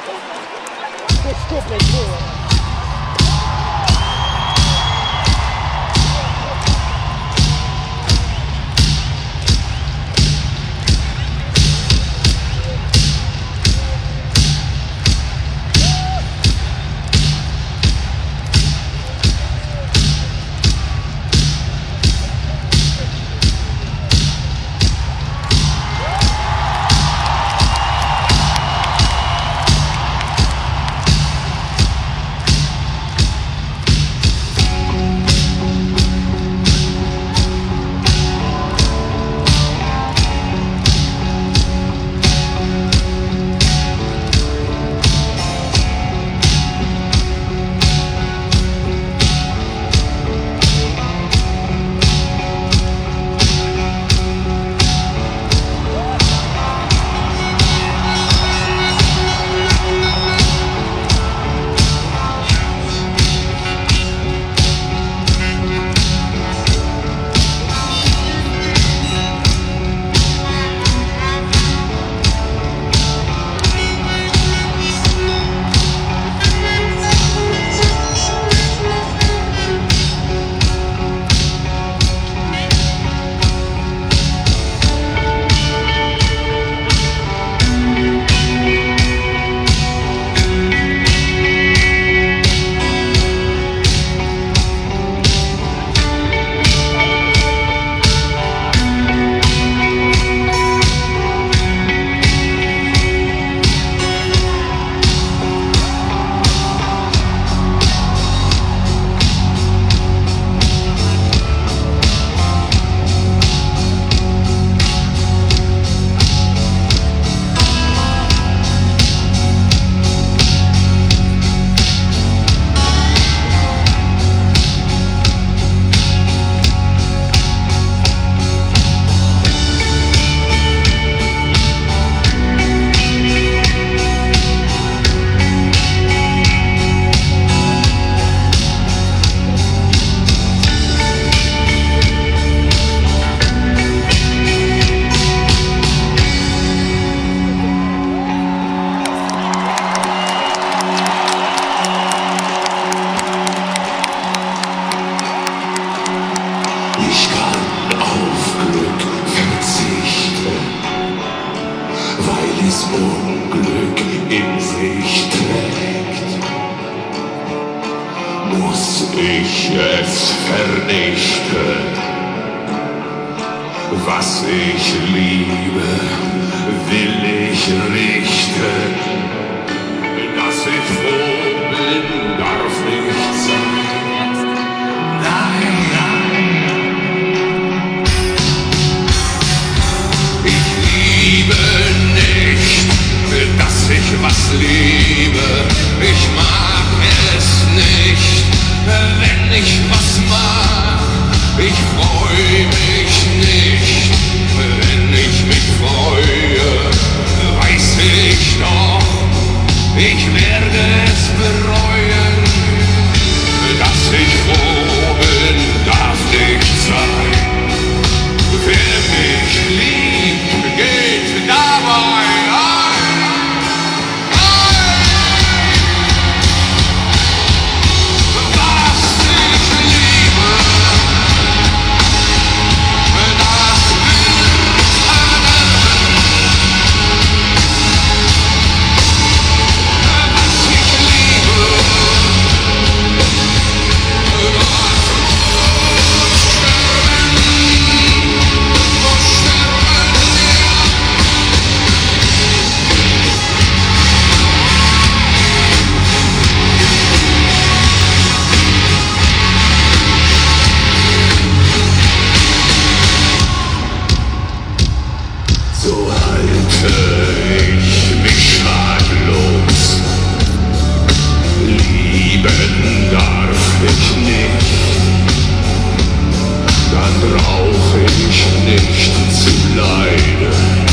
das Unglück in sich trägt, muss ich es vernichten. Was ich liebe, will ich richten. Dass ich froh bin, darf nicht sein. Nein, nein. Ich liebe nicht, dass ich was liebe. Ich mag es nicht, wenn ich was mag. Ich freu mich nicht, wenn ich mich freue. Weiß ich doch, ich werde es bereuen. Dass ich froh bin, darf nicht sein. Wer mich liebt, geht dabei ein. Was ich liebe, das wird verderben. Was ich liebe, so halte ich mich schadlos. Lieben darf ich nicht, dann brauch ich nicht zu leiden.